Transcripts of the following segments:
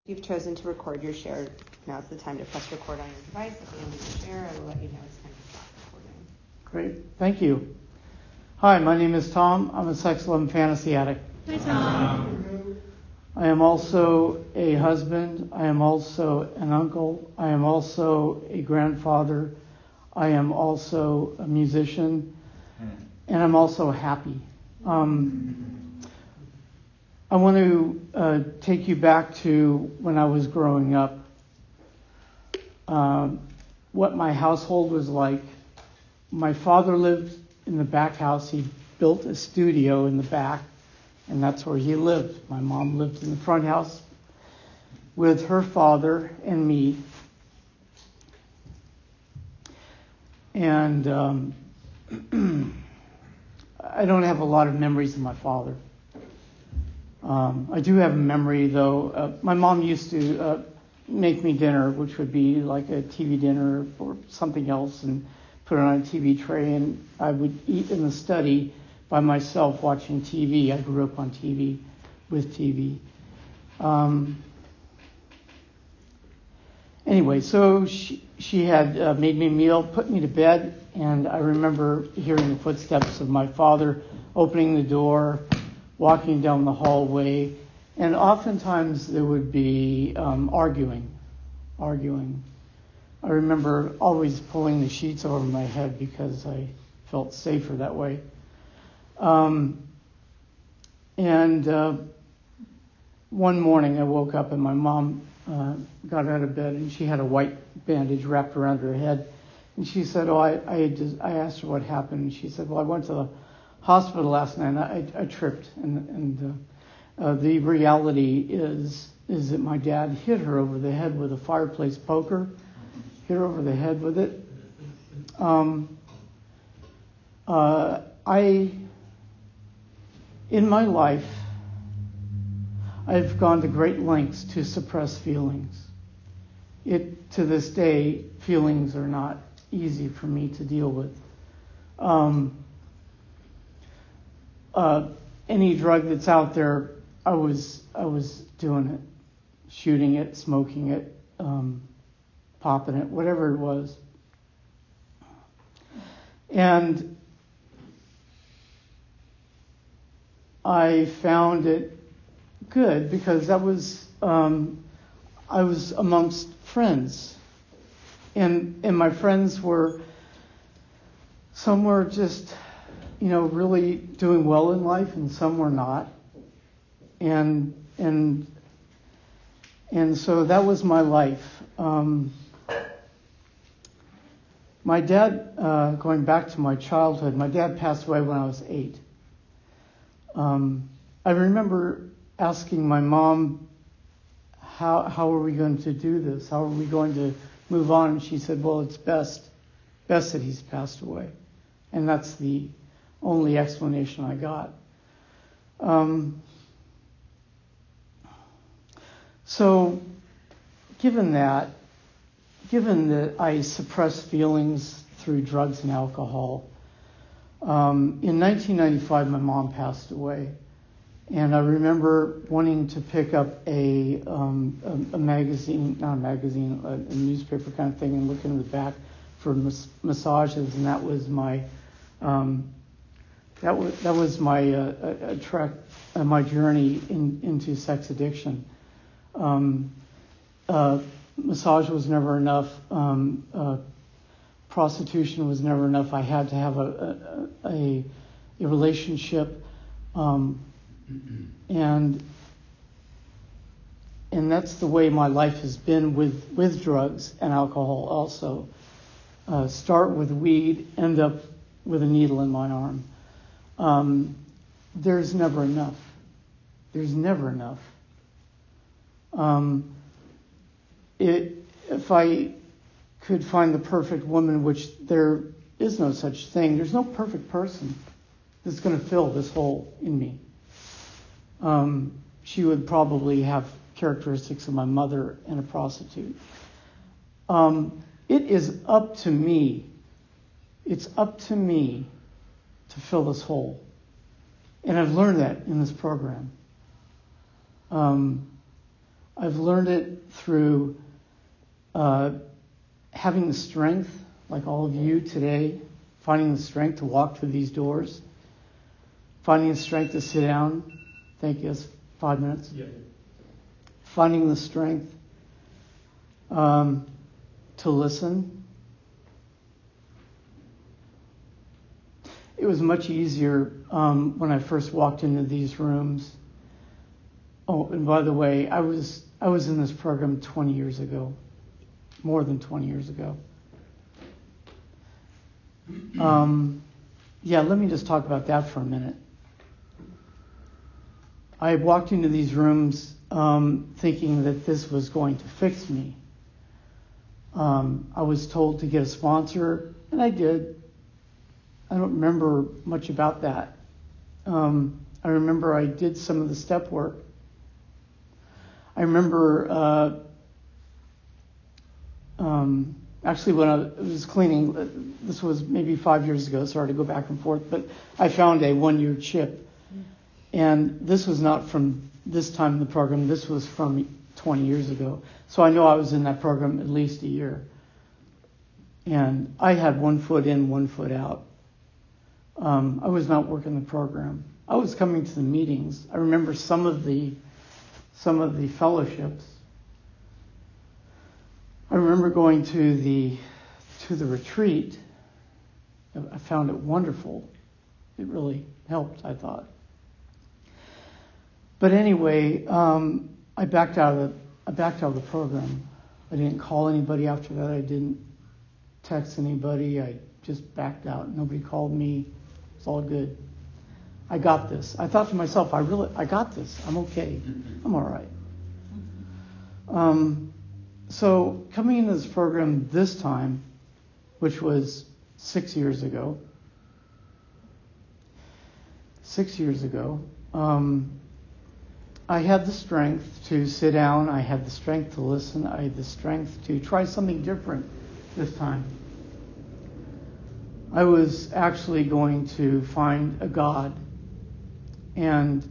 If you've chosen to record your share, now's the time to press record on your device. At the end of the share, I will let you know it's time to stop recording. Great. Thank you. Hi, my name is Tom. I'm a Sex, Love, and Fantasy addict. Hi, Tom. I am also a husband. I am also an uncle. I am also a grandfather. I am also a musician. And I'm also happy. I want to take you back to when I was growing up, what my household was like. My father lived in the back house. He built a studio in the back, and that's where he lived. My mom lived in the front house with her father and me. And I don't have a lot of memories of my father. I do have a memory, though. My mom used to make me dinner, which would be like a TV dinner or something else, and put it on a TV tray, and I would eat in the study by myself watching TV. I grew up on TV, with TV. Anyway, so she had made me a meal, put me to bed, and I remember hearing the footsteps of my father opening the door, walking down the hallway, and oftentimes there would be arguing. I remember always pulling the sheets over my head because I felt safer that way. One morning I woke up and my mom got out of bed and she had a white bandage wrapped around her head. And she said, I asked her what happened. And she said, well, I went to the hospital last night and I tripped. And the reality is that my dad hit her over the head with a fireplace poker. Hit her over the head with it. In my life, I've gone to great lengths to suppress feelings. To this day, feelings are not easy for me to deal with. Any drug that's out there, I was doing it, shooting it, smoking it, popping it, whatever it was. And I found it good because that was I was amongst friends, and my friends were, some were just really doing well in life, and some were not, and so that was my life. My dad, going back to my childhood, my dad passed away when I was 8. I remember asking my mom, how are we going to do this? How are we going to move on? And she said, well, it's best that he's passed away. And that's the only explanation I got. So given that I suppress feelings through drugs and alcohol, in 1995 my mom passed away. And I remember wanting to pick up a magazine, not a magazine, a newspaper kind of thing, and look in the back for massages, and that was my trek, my journey into sex addiction. Massage was never enough. Prostitution was never enough. I had to have a relationship. And that's the way my life has been with drugs and alcohol also. Start with weed, end up with a needle in my arm. There's never enough. There's never enough. If I could find the perfect woman, which there is no such thing, there's no perfect person that's going to fill this hole in me. She would probably have characteristics of my mother and a prostitute. It is up to me. It's up to me to fill this hole. And I've learned that in this program. I've learned it through having the strength, like all of you today, finding the strength to walk through these doors, finding the strength to sit down. Thank you. That's 5 minutes. Yeah. Finding the strength to listen. It was much easier when I first walked into these rooms. Oh, and by the way, I was in this program 20 years ago, more than 20 years ago. Let me just talk about that for a minute. I walked into these rooms thinking that this was going to fix me. I was told to get a sponsor, and I did. I don't remember much about that. I remember I did some of the step work. I remember actually when I was cleaning, this was maybe 5 years ago, sorry to go back and forth, but I found a 1-year chip. And this was not from this time in the program, this was from 20 years ago. So I know I was in that program at least a year. And I had 1 foot in, 1 foot out. I was not working the program. I was coming to the meetings. I remember some of the fellowships. I remember going to the retreat. I found it wonderful. It really helped, I thought. But anyway, I backed out of the program. I didn't call anybody after that. I didn't text anybody. I just backed out. Nobody called me. It's all good. I got this. I thought to myself, I got this. I'm okay. I'm all right. So coming into this program this time, which was 6 years ago, I had the strength to sit down. I had the strength to listen. I had the strength to try something different this time. I was actually going to find a God. And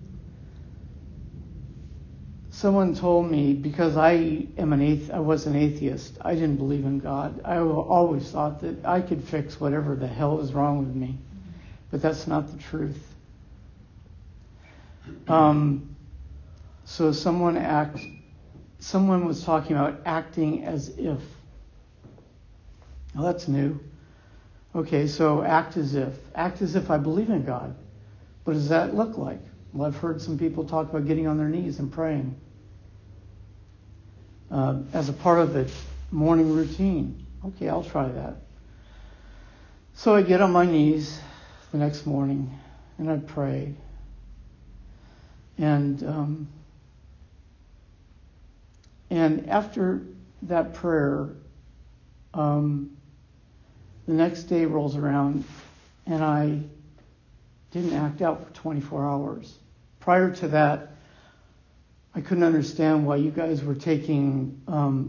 someone told me, because I was an atheist, I didn't believe in God. I always thought that I could fix whatever the hell was wrong with me. But that's not the truth. So someone was talking about acting as if. Well, that's new. Okay, so act as if I believe in God. What does that look like? Well, I've heard some people talk about getting on their knees and praying as a part of the morning routine. Okay, I'll try that. So I get on my knees the next morning and I pray. And after that prayer, the next day rolls around and I didn't act out for 24 hours. Prior to that, I couldn't understand why you guys were taking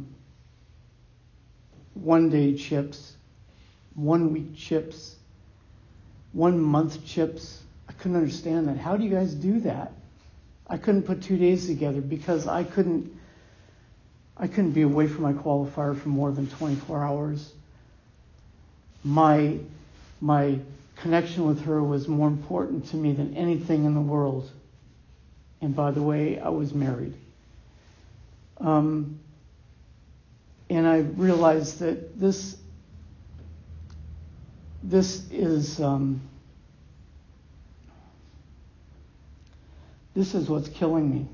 1-day chips, 1-week chips, 1-month chips. I couldn't understand that. How do you guys do that? I couldn't put 2 days together because I couldn't be away from my qualifier for more than 24 hours. My connection with her was more important to me than anything in the world. And by the way, I was married. And I realized that this is what's killing me.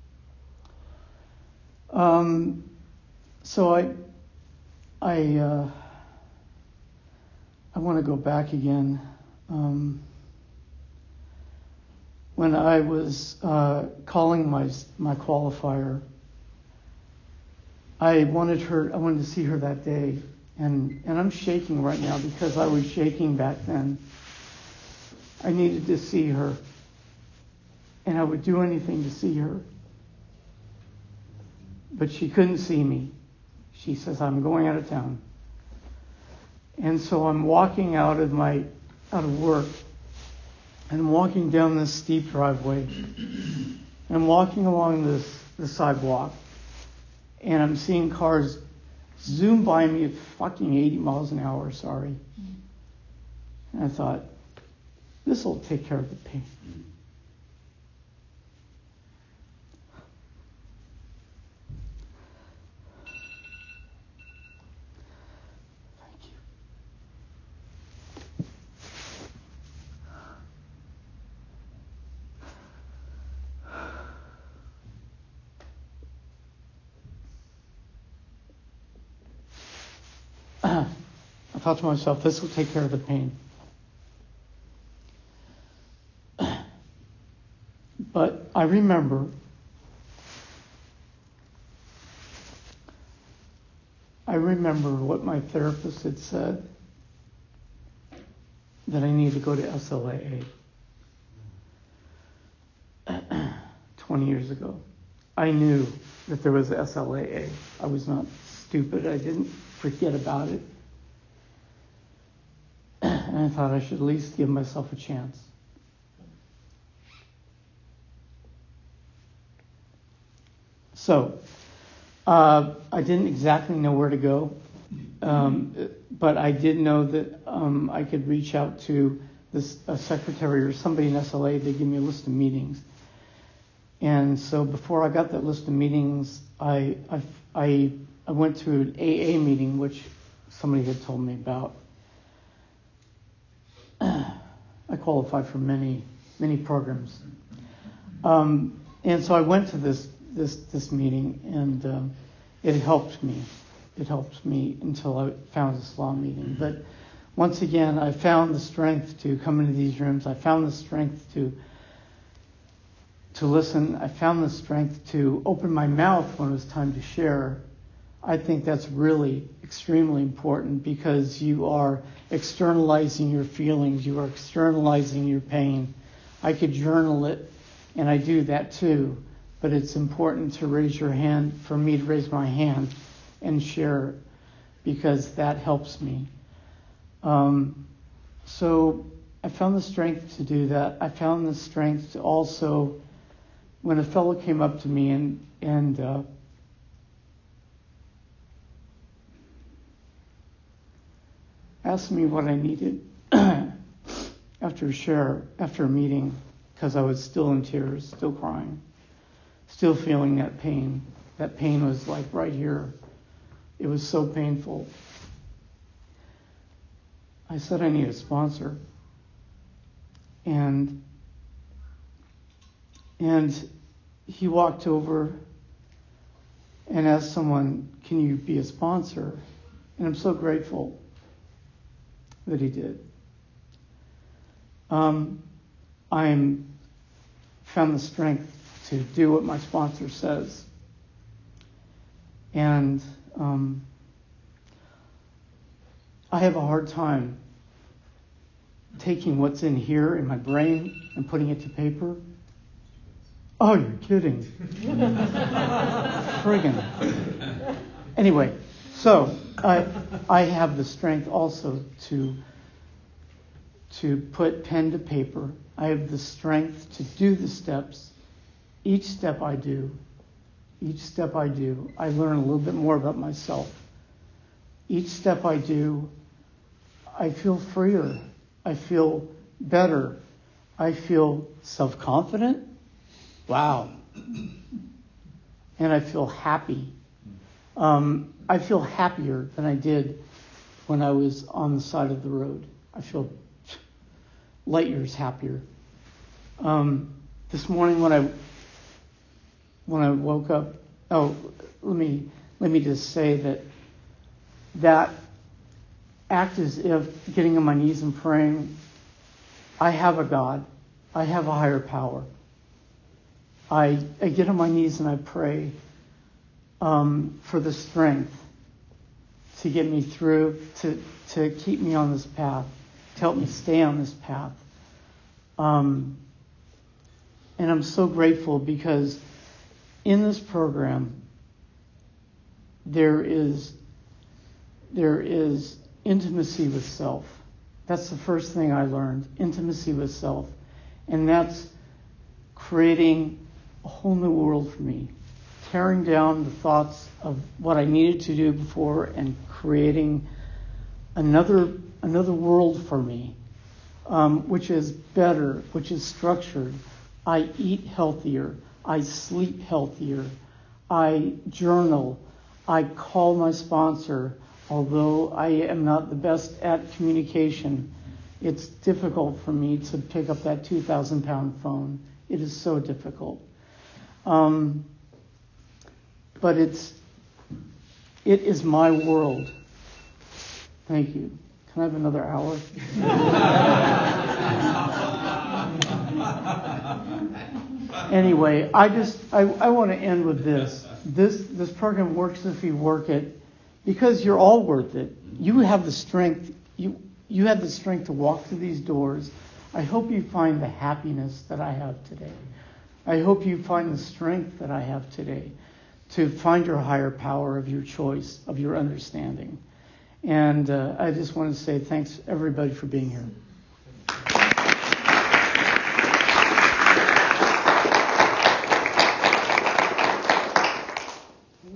So I want to go back again. When I was calling my qualifier, I wanted to see her that day, and I'm shaking right now because I was shaking back then. I needed to see her, and I would do anything to see her. But she couldn't see me. She says, I'm going out of town. And so I'm walking out of work, and I'm walking down this steep driveway. And I'm walking along this the sidewalk, and I'm seeing cars zoom by me at fucking 80 miles an hour, sorry. And I thought, this will take care of the pain. Thank you. I thought to myself, this will take care of the pain. But I remember what my therapist had said, that I needed to go to SLAA 20 years ago. I knew that there was SLAA. I was not stupid. I didn't forget about it. And I thought I should at least give myself a chance. So, I didn't exactly know where to go, but I did know that I could reach out to a secretary or somebody in SLA to give me a list of meetings. And so before I got that list of meetings, I went to an AA meeting, which somebody had told me about. I qualified for many programs. And so I went to this meeting, and it helped me. It helped me until I found this law meeting. But once again, I found the strength to come into these rooms. I found the strength to listen. I found the strength to open my mouth when it was time to share. I think that's really extremely important, because you are externalizing your feelings. You are externalizing your pain. I could journal it, and I do that too. But it's important to raise your hand, for me to raise my hand and share, because that helps me. So I found the strength to do that. I found the strength to also, when a fellow came up to me and asked me what I needed after a meeting, because I was still in tears, still crying. Still feeling that pain. That pain was like right here. It was so painful. I said I need a sponsor. And he walked over and asked someone, can you be a sponsor? And I'm so grateful that he did. I'm found the strength to do what my sponsor says. And I have a hard time taking what's in here in my brain and putting it to paper. Oh, you're kidding. Friggin'. Anyway, so I have the strength also to put pen to paper. I have the strength to do the steps. Each step I do, I learn a little bit more about myself. Each step I do, I feel freer. I feel better. I feel self-confident. Wow. And I feel happy. I feel happier than I did when I was on the side of the road. I feel light years happier. This morning when I woke up, let me just say that act as if getting on my knees and praying, I have a God. I have a higher power. I get on my knees and I pray for the strength to get me through, to keep me on this path, to help me stay on this path. And I'm so grateful, because in this program, there is intimacy with self. That's the first thing I learned, intimacy with self. And that's creating a whole new world for me. tearing down the thoughts of what I needed to do before and creating another world for me, which is better, which is structured. I eat healthier. I sleep healthier. I journal. I call my sponsor. Although I am not the best at communication, it's difficult for me to pick up that 2,000-pound phone. It is so difficult. But it is my world. Thank you. Can I have another hour? Anyway, I want to end with this. This program works if you work it, because you're all worth it. You have the strength. You have the strength to walk through these doors. I hope you find the happiness that I have today. I hope you find the strength that I have today to find your higher power of your choice, of your understanding. And I just want to say thanks, everybody, for being here.